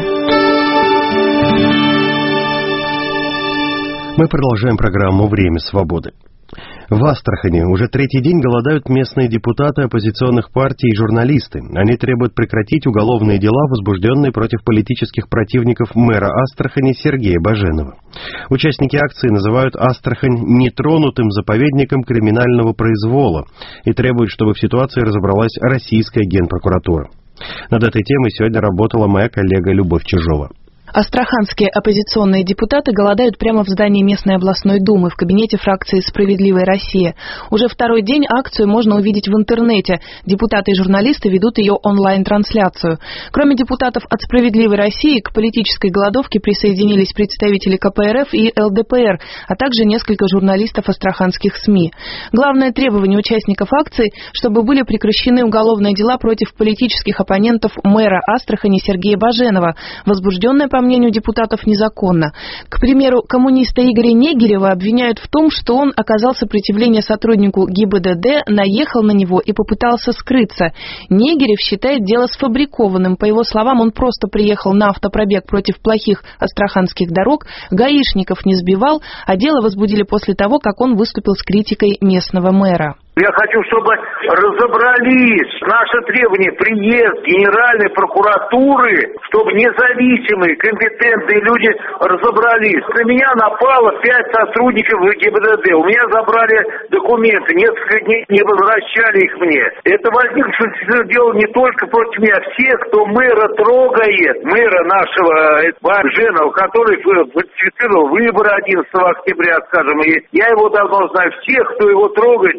Мы продолжаем программу «Время свободы». В Астрахани уже третий день голодают местные депутаты оппозиционных партий и журналисты. Они требуют прекратить уголовные дела, возбужденные против политических противников мэра Астрахани Сергея Баженова. Участники акции называют Астрахань нетронутым заповедником криминального произвола и требуют, чтобы в ситуации разобралась российская генпрокуратура. Над этой темой сегодня работала моя коллега Любовь Чижова. Астраханские оппозиционные депутаты голодают прямо в здании местной областной думы в кабинете фракции «Справедливая Россия». Уже второй день акцию можно увидеть в интернете. Депутаты и журналисты ведут ее онлайн-трансляцию. Кроме депутатов от «Справедливой России» к политической голодовке присоединились представители ка пэ эр эф и эл дэ пэ эр, а также несколько журналистов астраханских СМИ. Главное требование участников акции, чтобы были прекращены уголовные дела против политических оппонентов мэра Астрахани Сергея Баженова, возбужденное по мнению депутатов, незаконно. К примеру, коммуниста Игоря Негирева обвиняют в том, что он оказал сопротивление сотруднику гэ и бэ дэ дэ, наехал на него и попытался скрыться. Негирев считает дело сфабрикованным. По его словам, он просто приехал на автопробег против плохих астраханских дорог, гаишников не сбивал, а дело возбудили после того, как он выступил с критикой местного мэра. Я хочу, чтобы разобрались наши требования, приезд Генеральной прокуратуры, чтобы независимые, компетентные люди разобрались. На меня напало пять сотрудников гэ и бэ дэ дэ. У меня забрали документы, несколько дней не возвращали их мне. Это возникло дело не только против меня, всех, кто мэра трогает, мэра нашего Баженова, который фальсифицировал выборы одиннадцатого октября, скажем, и я его давно знаю, всех, кто его трогает, следствие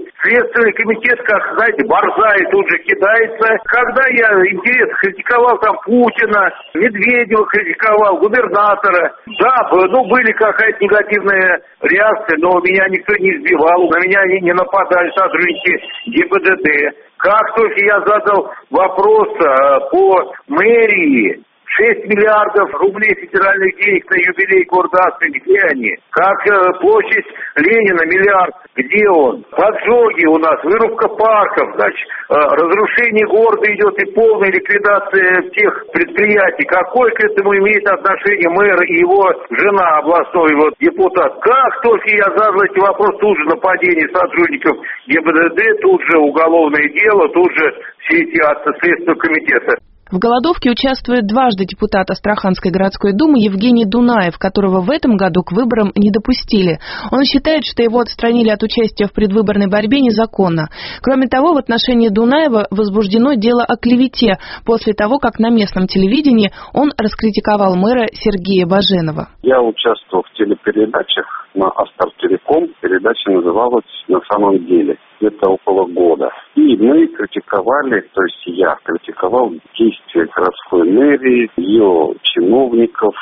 Следственный комитет, как, знаете, борзая тут же кидается. Когда я, интересно, критиковал там Путина, Медведева критиковал, губернатора, да, ну, были какая-то негативная реакция, но меня никто не избивал, на меня не, не нападали сотрудники ГИБДД. Как только я задал вопрос а, по мэрии, шесть миллиардов рублей федеральных денег на юбилей города Астрахань, где они? Как э, площадь Ленина, миллиард, где он? Поджоги у нас, вырубка парков, значит, э, разрушение города идет и полная ликвидация тех предприятий. Какое к этому имеет отношение мэр и его жена, областной вот депутат? Как только я задал эти вопросы, тут же нападение сотрудников ГИБДД, тут же уголовное дело, тут же все эти от Следственного комитета. В голодовке участвует дважды депутат Астраханской городской думы Евгений Дунаев, которого в этом году к выборам не допустили. Он считает, что его отстранили от участия в предвыборной борьбе незаконно. Кроме того, в отношении Дунаева возбуждено дело о клевете после того, как на местном телевидении он раскритиковал мэра Сергея Баженова. Я участвовал в телепередачах на Астартелеком. Передача называлась «На самом деле». Это около года. И мы критиковали, то есть я критиковал действия городской мэрии, ее чиновников,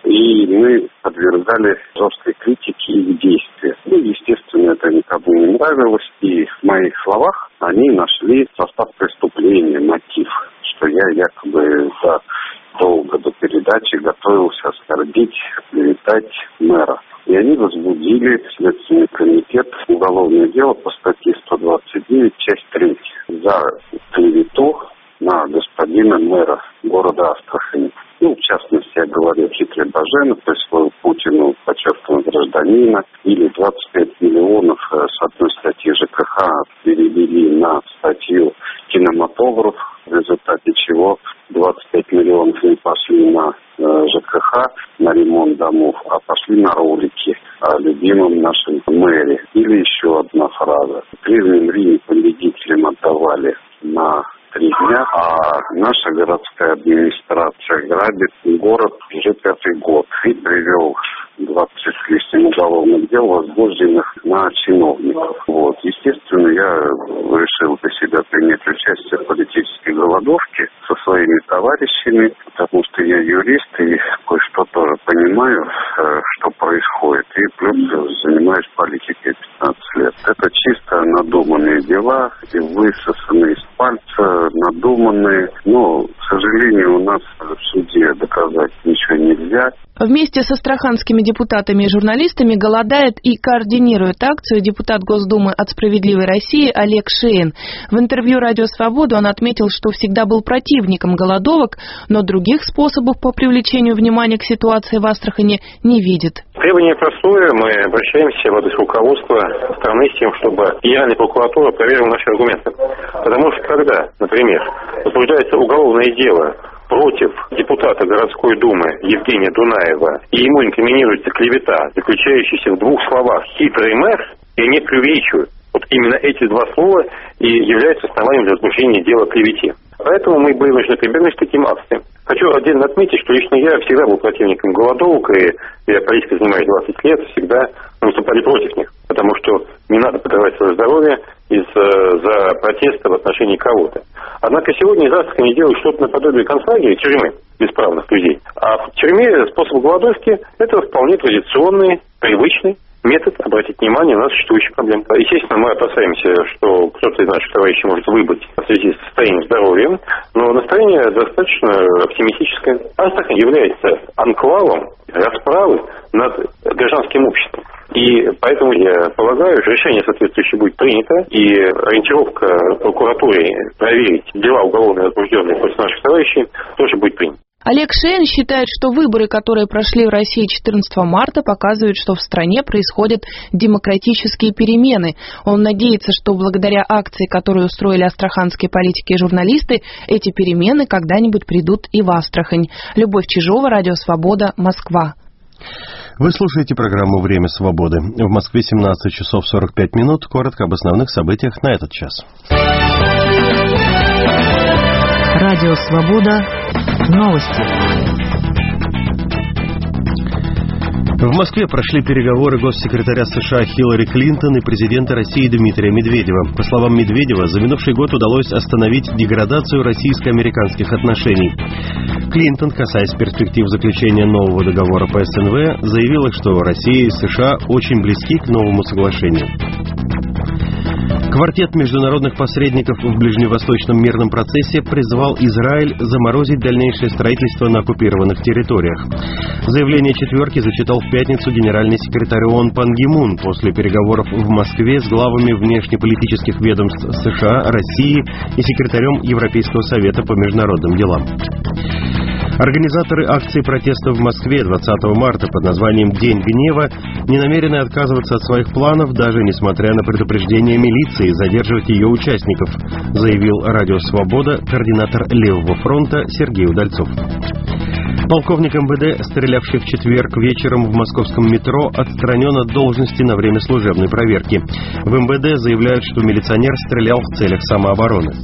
и мы подвергали жесткой критике их действия. Ну, естественно, это никому не нравилось, и в моих словах они нашли состав преступления, мотив, что я якобы за долго до передачи готовился оскорбить, клеветать мэра. И они возбудили в Следственный комитет уголовное дело по статье сто двадцать девять, часть третья, за клевету на господина мэра города Астрахани. Ну, в частности, я говорю о Хитре Бажена, присвоил Путину почетного гражданина, или двадцать пять миллионов с одной статьи ЖКХ перевели на статью кинематограф, в результате чего двадцать пять миллионов не пошли на э, ЖКХ, на ремонт домов, а пошли на ролики о любимом нашем мэре. Или еще одна фраза. В Древнем Риме победителям отдавали на три дня, а наша городская администрация грабит город уже пятый год и привел двадцать с лишним уголовных дел, возбужденных на чиновников. Вот. Естественно, я решил для себя принять участие в политической голодовке со своими товарищами, потому что я юрист и кое-что тоже понимаю, что происходит. И плюс занимаюсь политикой пятнадцать лет. Это чисто надуманные дела, и высосанные из пальца, надуманные. Но, к сожалению, у нас в суде доказать ничего нельзя. Вместе с астраханскими депутатами и журналистами голодает и координирует акцию депутат Госдумы от «Справедливой России» Олег Шейн. В интервью «Радио Свобода» он отметил, что всегда был противником голодовок, но других способов по привлечению внимания к ситуации в Астрахани не видит. Требование простое. Мы обращаемся в адрес руководства страны с тем, чтобы Генеральная прокуратура проверила наши аргументы. Потому что когда, например, возбуждается уголовное дело против депутата городской думы Евгения Дунаева, и ему инкриминируется клевета, заключающаяся в двух словах «хитрый мэр», и не преувеличиваю. Вот именно эти два слова и являются основанием для возбуждения дела о клевете. Поэтому мы вынуждены прибегнуть к таким акциям. Хочу отдельно отметить, что лично я всегда был противником голодовок, и я политикой занимаюсь двадцать лет, всегда выступали против них. Потому что не надо подрывать свое здоровье из-за протеста в отношении кого-то. Однако сегодня из Астрахани делают что-то наподобие концлагеря, тюрьмы бесправных людей. А в тюрьме способ голодовки – это вполне традиционный, привычный метод обратить внимание на существующие проблемы. Естественно, мы опасаемся, что кто-то из наших товарищей может выбыть в связи с состоянием здоровья, но настроение достаточно оптимистическое. Астрахань является анклавом расправы над гражданским обществом. И поэтому, я полагаю, решение соответствующее будет принято, и ориентировка прокуратуры проверить дела уголовно возбужденные против наших товарищей тоже будет принята. Олег Шейн считает, что выборы, которые прошли в России четырнадцатого марта, показывают, что в стране происходят демократические перемены. Он надеется, что благодаря акции, которую устроили астраханские политики и журналисты, эти перемены когда-нибудь придут и в Астрахань. Любовь Чижова, Радио Свобода, Москва. Вы слушаете программу «Время свободы». В Москве семнадцать часов сорок пять минут. Коротко об основных событиях на этот час. Радио Свобода. Новости. В Москве прошли переговоры госсекретаря США Хиллари Клинтон и президента России Дмитрия Медведева. По словам Медведева, за минувший год удалось остановить деградацию российско-американских отношений. Клинтон, касаясь перспектив заключения нового договора по СНВ, заявила, что Россия и США очень близки к новому соглашению. Квартет международных посредников в ближневосточном мирном процессе призвал Израиль заморозить дальнейшее строительство на оккупированных территориях. Заявление четверки зачитал в пятницу генеральный секретарь ООН Пан Ги Мун после переговоров в Москве с главами внешнеполитических ведомств США, России и секретарем Европейского совета по международным делам. Организаторы акции протеста в Москве двадцатого марта под названием «День гнева» не намерены отказываться от своих планов, даже несмотря на предупреждение милиции задерживать ее участников, заявил Радио Свобода координатор Левого фронта Сергей Удальцов. Полковник эм вэ дэ, стрелявший в четверг вечером в московском метро, отстранен от должности на время служебной проверки. В эм вэ дэ заявляют, что милиционер стрелял в целях самообороны.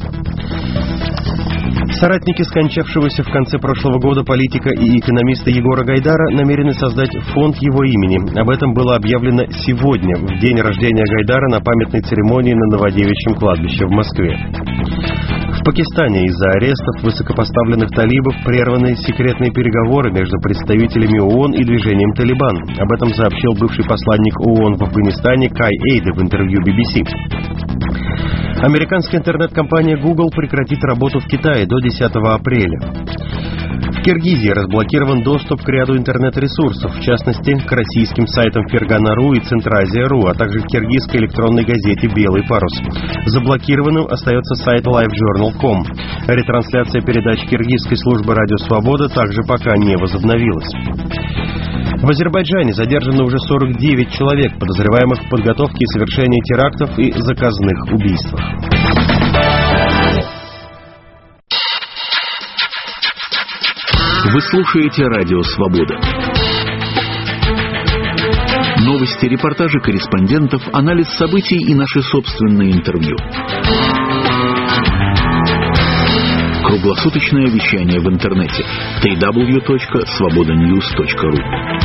Соратники скончавшегося в конце прошлого года политика и экономиста Егора Гайдара намерены создать фонд его имени. Об этом было объявлено сегодня, в день рождения Гайдара, на памятной церемонии на Новодевичьем кладбище в Москве. В Пакистане из-за арестов высокопоставленных талибов прерваны секретные переговоры между представителями ООН и движением «Талибан». Об этом сообщил бывший посланник ООН в Афганистане Кай Эйде в интервью би би си. Американская интернет-компания Google прекратит работу в Китае до десятого апреля. В Киргизии разблокирован доступ к ряду интернет-ресурсов, в частности, к российским сайтам Фергана.ру и Центразия.ру, а также к киргизской электронной газете «Белый парус». Заблокированным остается сайт лайв джорнал точка ком. Ретрансляция передач киргизской службы «Радио Свобода» также пока не возобновилась. В Азербайджане задержано уже сорок девять человек, подозреваемых в подготовке и совершении терактов и заказных убийствах. Вы слушаете Радио Свобода. Новости, репортажи корреспондентов, анализ событий и наши собственные интервью. Круглосуточное вещание в интернете дабл ю дабл ю дабл ю точка свобода ньюс точка ру.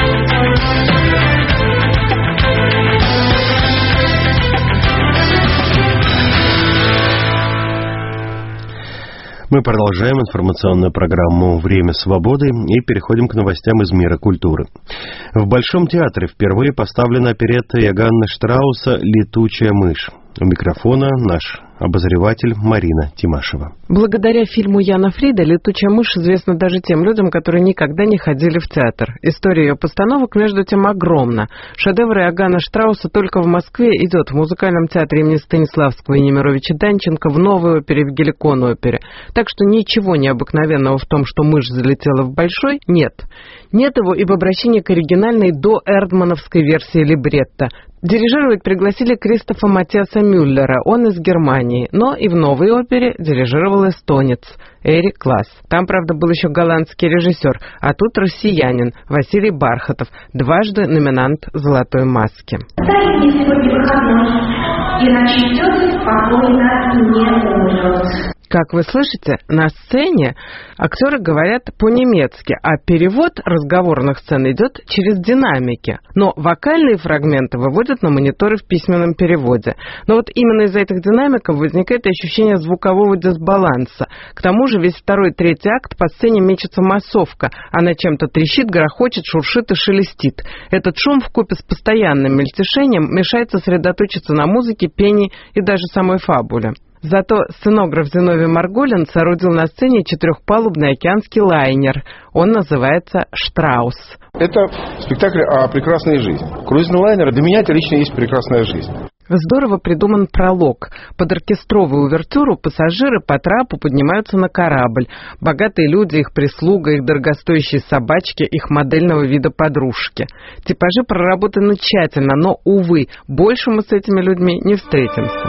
Мы продолжаем информационную программу «Время свободы» и переходим к новостям из мира культуры. В Большом театре впервые поставлена оперетта Иоганна Штрауса «Летучая мышь». У микрофона наш обозреватель Марина Тимашева. Благодаря фильму Яна Фрида «Летучая мышь» известна даже тем людям, которые никогда не ходили в театр. История ее постановок, между тем, огромна. Шедевр Иоганна Штрауса только в Москве идет в музыкальном театре имени Станиславского и Немировича Данченко, в новой опере, в Геликон-опере. Так что ничего необыкновенного в том, что мышь залетела в Большой, нет. Нет его и в обращении к оригинальной доэрдмановской версии либретто. Дирижировать пригласили Кристофа Матиаса Мюллера, он из Германии, но и в новой опере дирижировал эстонец Эрик Класс. Там, правда, был еще голландский режиссер, а тут россиянин Василий Бархатов, дважды номинант «Золотой маски». Дайте сегодня выходной, иначе тетя спокойно не умрет. Как вы слышите, на сцене актеры говорят по-немецки, а перевод разговорных сцен идет через динамики. Но вокальные фрагменты выводят на мониторы в письменном переводе. Но вот именно из-за этих динамиков возникает ощущение звукового дисбаланса. К тому же весь второй и третий акт по сцене мечется массовка. Она чем-то трещит, грохочет, шуршит и шелестит. Этот шум вкупе с постоянным мельтешением мешает сосредоточиться на музыке, пении и даже самой фабуле. Зато сценограф Зиновий Марголин соорудил на сцене четырехпалубный океанский лайнер. Он называется «Штраус». Это спектакль о прекрасной жизни. Круизный лайнер для меня это лично есть прекрасная жизнь. Здорово придуман пролог. Под оркестровую увертюру пассажиры по трапу поднимаются на корабль. Богатые люди, их прислуга, их дорогостоящие собачки, их модельного вида подружки. Типажи проработаны тщательно, но, увы, больше мы с этими людьми не встретимся.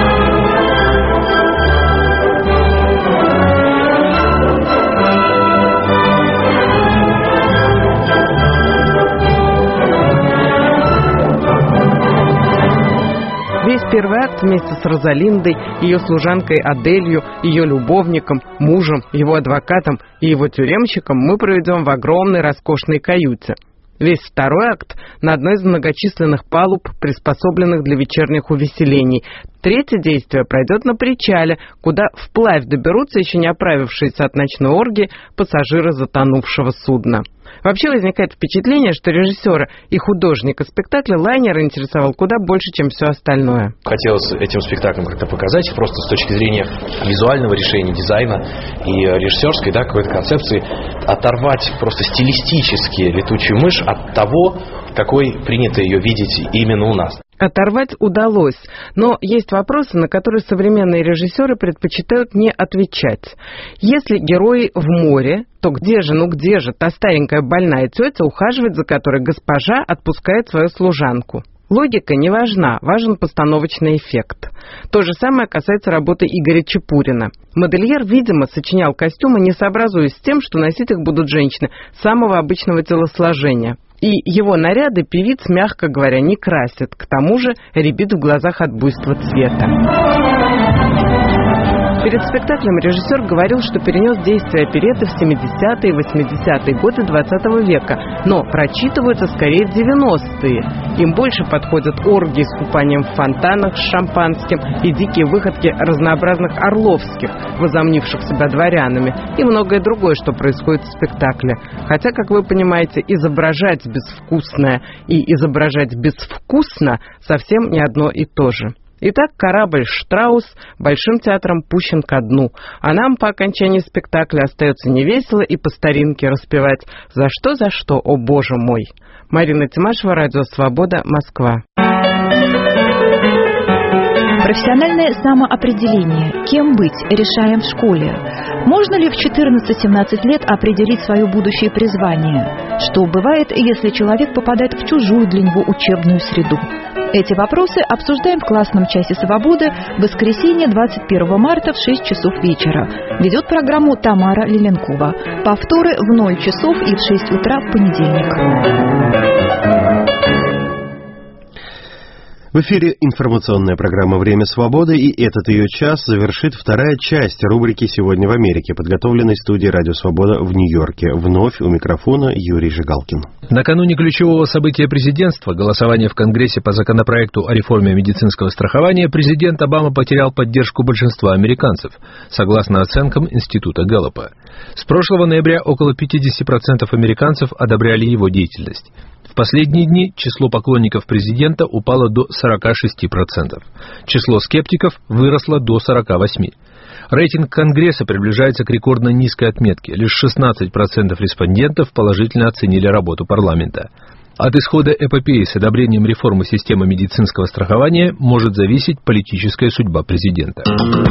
Весь первый акт вместе с Розалиндой, ее служанкой Аделью, ее любовником, мужем, его адвокатом и его тюремщиком мы проведем в огромной роскошной каюте. Весь второй акт на одной из многочисленных палуб, приспособленных для вечерних увеселений. Третье действие пройдет на причале, куда вплавь доберутся еще не оправившиеся от ночной оргии пассажиры затонувшего судна. Вообще возникает впечатление, что режиссера и художника спектакля лайнер интересовал куда больше, чем все остальное. Хотелось этим спектаклем как-то показать, просто с точки зрения визуального решения, дизайна и режиссерской, да, какой-то концепции, оторвать просто стилистически летучую мышь от того, какой принято ее видеть именно у нас. Оторвать удалось, но есть вопросы, на которые современные режиссеры предпочитают не отвечать. Если герои в море, то где же, ну где же та старенькая больная тетя, ухаживать за которой госпожа отпускает свою служанку? Логика не важна, важен постановочный эффект. То же самое касается работы Игоря Чепурина. Модельер, видимо, сочинял костюмы, не сообразуясь с тем, что носить их будут женщины самого обычного телосложения. И его наряды певиц, мягко говоря, не красит. К тому же рябит в глазах от буйства цвета. Перед спектаклем режиссер говорил, что перенес действие оперетты в семидесятые и восьмидесятые годы двадцатого века, но прочитываются скорее в девяностые. Им больше подходят оргии с купанием в фонтанах с шампанским и дикие выходки разнообразных орловских, возомнивших себя дворянами, и многое другое, что происходит в спектакле. Хотя, как вы понимаете, изображать безвкусное и изображать безвкусно совсем не одно и то же. Итак, корабль «Штраус» Большим театром пущен ко дну, а нам по окончании спектакля остается невесело и по старинке распевать «За что, за что, о боже мой». Марина Тимашева, Радио Свобода, Москва. Профессиональное самоопределение. Кем быть, решаем в школе. Можно ли в четырнадцать-семнадцать лет определить свое будущее призвание? Что бывает, если человек попадает в чужую для него учебную среду? Эти вопросы обсуждаем в классном часе свободы в воскресенье двадцать первого марта в шесть часов вечера. Ведет программу Тамара Лиленкова. Повторы в ноль часов и в шесть утра в понедельник. В эфире информационная программа «Время свободы», и этот ее час завершит вторая часть рубрики «Сегодня в Америке», подготовленной студией «Радио Свобода» в Нью-Йорке. Вновь у микрофона Юрий Жигалкин. Накануне ключевого события президентства, голосования в Конгрессе по законопроекту о реформе медицинского страхования, президент Обама потерял поддержку большинства американцев, согласно оценкам Института Гэллопа. С прошлого ноября около пятьдесят процентов американцев одобряли его деятельность. В последние дни число поклонников президента упало до сорок шесть процентов. Число скептиков выросло до сорок восемь процентов. Рейтинг Конгресса приближается к рекордно низкой отметке. Лишь шестнадцать процентов респондентов положительно оценили работу парламента. От исхода эпопеи с одобрением реформы системы медицинского страхования может зависеть политическая судьба президента.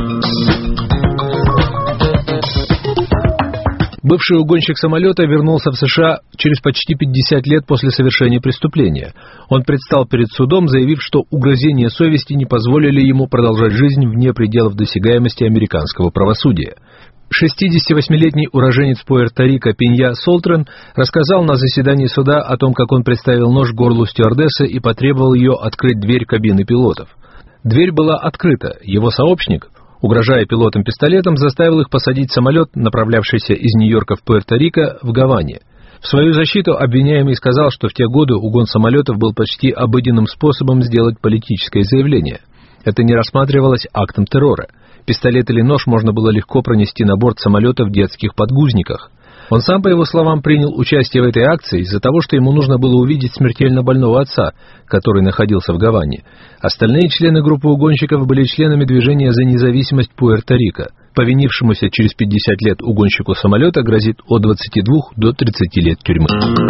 Бывший угонщик самолета вернулся в США через почти пятьдесят лет после совершения преступления. Он предстал перед судом, заявив, что угрызения совести не позволили ему продолжать жизнь вне пределов досягаемости американского правосудия. шестидесятивосьмилетний уроженец Пуэрто-Рико Пенья Солтрен рассказал на заседании суда о том, как он приставил нож к горлу стюардессы и потребовал ее открыть дверь кабины пилотов. Дверь была открыта. Его сообщник, угрожая пилотам пистолетом, заставил их посадить самолет, направлявшийся из Нью-Йорка в Пуэрто-Рико, в Гаване. В свою защиту обвиняемый сказал, что в те годы угон самолетов был почти обыденным способом сделать политическое заявление. Это не рассматривалось актом террора. Пистолет или нож можно было легко пронести на борт самолета в детских подгузниках. Он сам, по его словам, принял участие в этой акции из-за того, что ему нужно было увидеть смертельно больного отца, который находился в Гаване. Остальные члены группы угонщиков были членами движения за независимость Пуэрто-Рико. Повинившемуся через пятьдесят лет угонщику самолета грозит от двадцати двух до тридцати лет тюрьмы.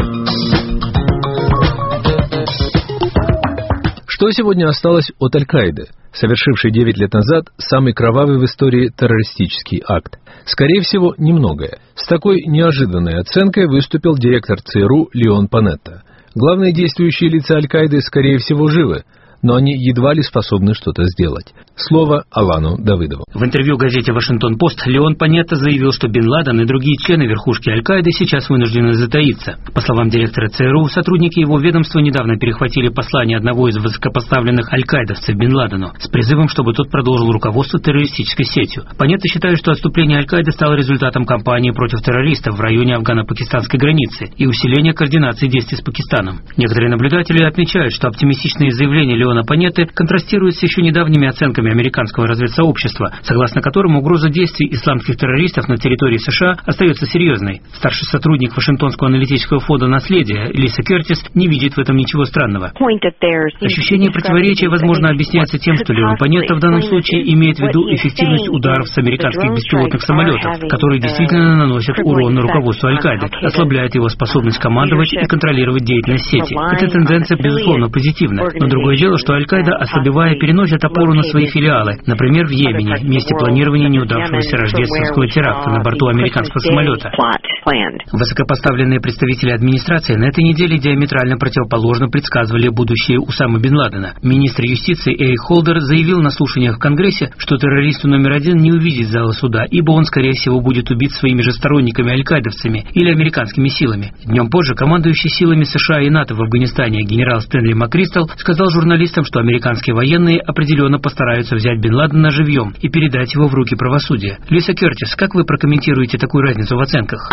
Что сегодня осталось от Аль-Каиды, совершившей девять лет назад самый кровавый в истории террористический акт? Скорее всего, немногое. С такой неожиданной оценкой выступил директор ЦРУ Леон Панетта. Главные действующие лица Аль-Каиды, скорее всего, живы, но они едва ли способны что-то сделать. Слово Алану Давыдову. В интервью газете «Вашингтон-Пост» Леон Панетта заявил, что Бен Ладен и другие члены верхушки Аль-Каиды сейчас вынуждены затаиться. По словам директора ЦРУ, сотрудники его ведомства недавно перехватили послание одного из высокопоставленных аль-каидовцев Бен Ладену с призывом, чтобы тот продолжил руководство террористической сетью. Панетта считает, что отступление Аль-Каиды стало результатом кампании против террористов в районе афгано-пакистанской границы и усиления координации действий с Пакистаном. Некоторые наблюдатели отмечают, что оптимистичные заявления Леона Панетты контрастируют с еще недавними оценками американского разведсообщества, согласно которым угроза действий исламских террористов на территории США остается серьезной. Старший сотрудник Вашингтонского аналитического фонда «Наследие» Лиса Кертис не видит в этом ничего странного. Ощущение противоречия, возможно, объясняется тем, что Леон Панетта в данном случае имеет в виду эффективность ударов с американских беспилотных самолетов, которые действительно наносят урон на руководство Аль-Каиды, ослабляет его способность командовать и контролировать деятельность сети. Эта тенденция, безусловно, позитивна. Но другое дело, что Аль-Каида, ослабевая, переносит опору на свои филиалы, например, в Йемене, месте планирования неудавшегося рождественского теракта на борту американского самолета. Высокопоставленные представители администрации на этой неделе диаметрально противоположно предсказывали будущее Усамы бен Ладена. Министр юстиции Эрик Холдер заявил на слушаниях в Конгрессе, что террористу номер один не увидеть зала суда, ибо он, скорее всего, будет убит своими же сторонниками аль-каидовцами или американскими силами. Днем позже командующий силами США и НАТО в Афганистане генерал Стэнли МакКристал сказал журналистам, что американские военные определенно постараются взять бен Ладена живьем и передать его в руки правосудия. Лиса Кертис, как вы прокомментируете такую разницу в оценках?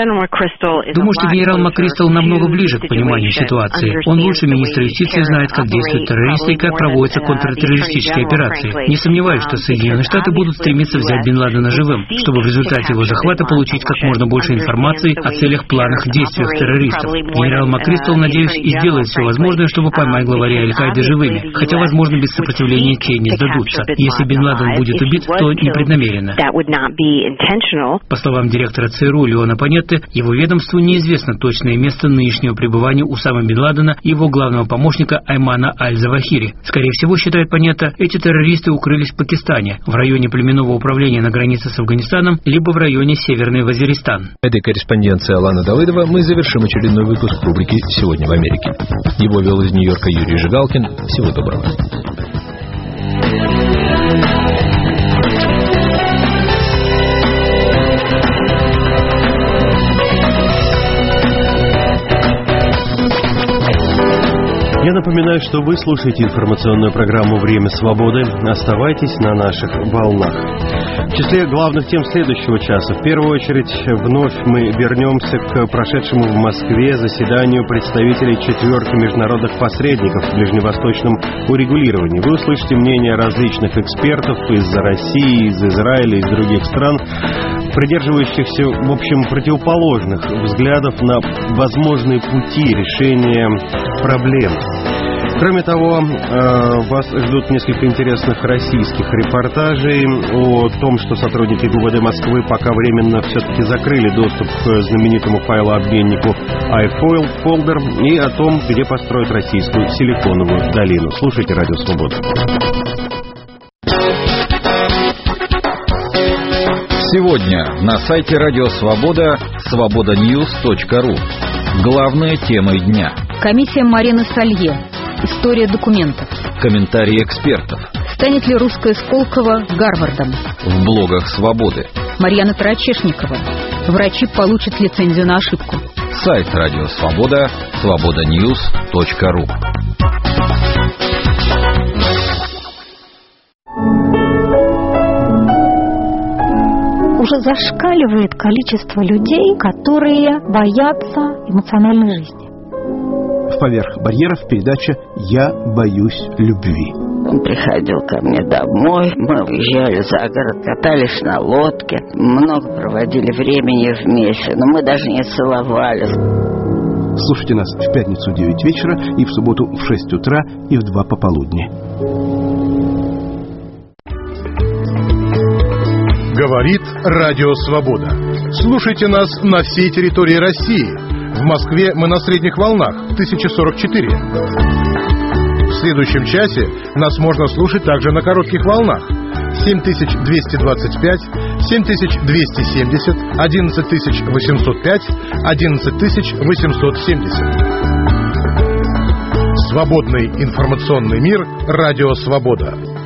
Думаю, что генерал МакКристал намного ближе к пониманию ситуации. Он лучше министра юстиции знает, как действуют террористы и как проводятся контртеррористические операции. Не сомневаюсь, что Соединенные Штаты будут стремиться взять бен Ладена живым, чтобы в результате его захвата получить как можно больше информации о целях, планах, действиях террористов. Генерал МакКристал, надеюсь, и сделает все возможное, чтобы поймать главарей Аль-Каиды живыми, хотя, возможно, без сопротивления те не сдадутся. Если бен Ладен будет убит, то непреднамеренно. По словам директора ЦРУ Леона Панетты, его ведомству неизвестно точное место нынешнего пребывания Усамы бен Ладена и его главного помощника Аймана Аль-Завахири. Скорее всего, считает Панетта, эти террористы укрылись в Пакистане, в районе племенного управления на границе с Афганистаном, либо в районе Северный Вазиристан. Этой корреспонденцией Алана Давыдова мы завершим очередной выпуск рубрики «Сегодня в Америке». Его вел из Нью-Йорка Юрий Жигалкин. Всего доброго. Я напоминаю, что вы слушаете информационную программу «Время свободы». Оставайтесь на наших волнах. В числе главных тем следующего часа. В первую очередь, вновь мы вернемся к прошедшему в Москве заседанию представителей четверки международных посредников в ближневосточном урегулировании. Вы услышите мнения различных экспертов из России, из Израиля, из других стран, придерживающихся, в общем, противоположных взглядов на возможные пути решения проблем. Кроме того, вас ждут несколько интересных российских репортажей о том, что сотрудники ГУВД Москвы пока временно все-таки закрыли доступ к знаменитому файлообменнику iFolder, и о том, где построят российскую силиконовую долину. Слушайте «Радио Свобода». Сегодня на сайте Радио Свобода свобода ньюс точка ру. Главные темы дня. Комиссия Марины Салье. История документов. Комментарии экспертов. Станет ли русская Сколково Гарвардом? В блогах Свободы. Марьяна Тарачешникова. Врачи получат лицензию на ошибку. Сайт Радио Свобода свобода ньюс точка ру. Уже зашкаливает количество людей, которые боятся эмоциональной жизни. Поверх барьеров передача «Я боюсь любви». Он приходил ко мне домой, мы уезжали за город, катались на лодке, много проводили времени вместе, но мы даже не целовались. Слушайте нас в пятницу в девять вечера и в субботу в шесть утра и в два пополудни. Говорит Радио Свобода. Слушайте нас на всей территории России. В Москве мы на средних волнах тысяча сорок четыре. В следующем часе нас можно слушать также на коротких волнах семь тысяч двести двадцать пять, семь тысяч двести семьдесят, одиннадцать тысяч восемьсот пять, одиннадцать тысяч восемьсот семьдесят. С Свободный информационный мир. Радио «Свобода».